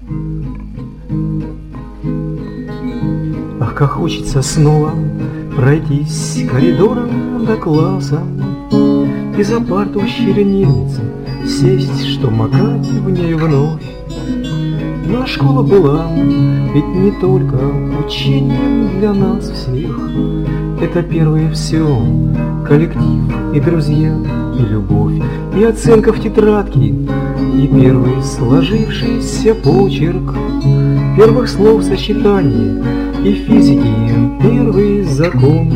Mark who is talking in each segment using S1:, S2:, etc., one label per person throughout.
S1: Ах, как хочется снова пройтись коридором до класса и за парту чернильницы сесть, что макать в ней вновь. Но школа была ведь не только учением для нас всех. Это первое все, коллектив и друзья, и любовь, и оценка в тетрадке, и первый сложившийся почерк первых слов сочетания, и физики первый закон.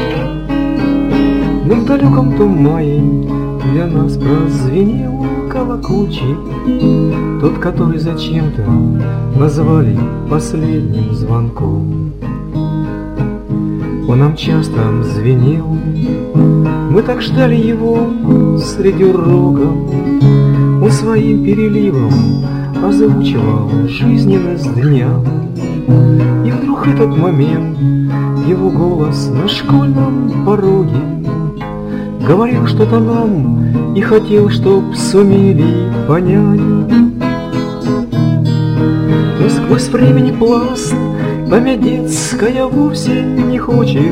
S1: Но в далеком том мае для нас прозвенел колокольчик, тот, который зачем-то назвали последним звонком. Он нам часто звенел, мы так ждали его среди урока. Он своим переливом озвучивал жизненность дня. И вдруг этот момент, его голос на школьном пороге говорил что-то нам и хотел, чтоб сумели понять. Но сквозь времени пласт память детская вовсе не хочет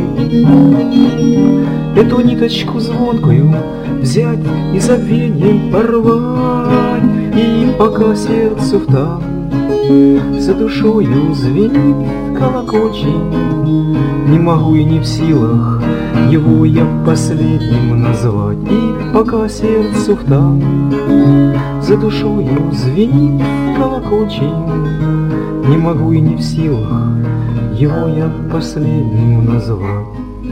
S1: эту ниточку звонкую взять и забвеньем порвать. И пока сердцу в такт за душою звенит колокольчик, не могу и не в силах его я последним назвать. И пока сердцу в такт за душою звенит колокольчик, не могу и не в силах его я последним назвать.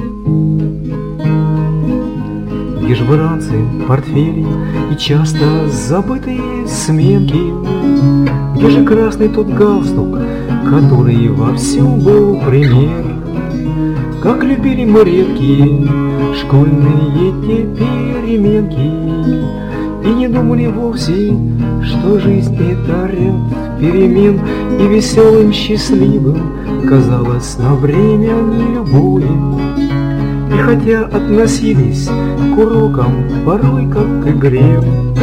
S1: Где ж бы ранцы, портфели и часто забытые сменки? Где же красный тот галстук, который во всем был пример? Как любили мы редкие школьные те переменки, и не думали вовсе, что жизнь это ряд перемен, и веселым, счастливым казалось на время любое. И хотя относились к урокам порой как к игре,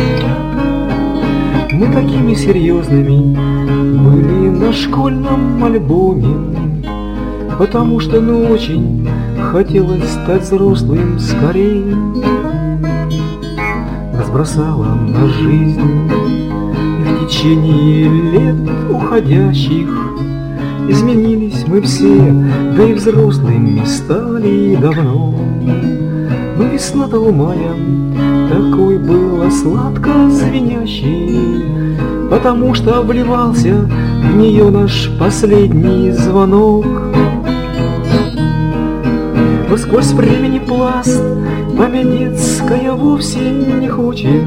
S1: мы такими серьезными были на школьном альбоме, потому что очень хотелось стать взрослым скорее. Разбросала на жизнь и в течение лет уходящих изменились мы все, да и взрослыми стали давно. Но весна того мая такой была сладко звенящий, потому что вливался в нее наш последний звонок. Но сквозь времени пласт память детская вовсе не хочет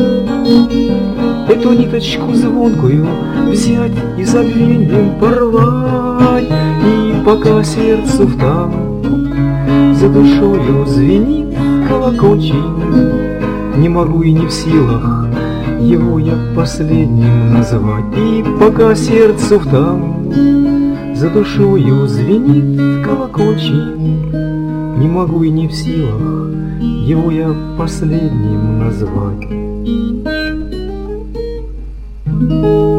S1: эту ниточку звонкую взять и забвеньем порвать. И пока сердцу в такт за душою звенит колокольчик, не могу и не в силах его я последним назвать. И пока сердцу в такт за душою звенит колокольчик, не могу и не в силах его я последним назвать.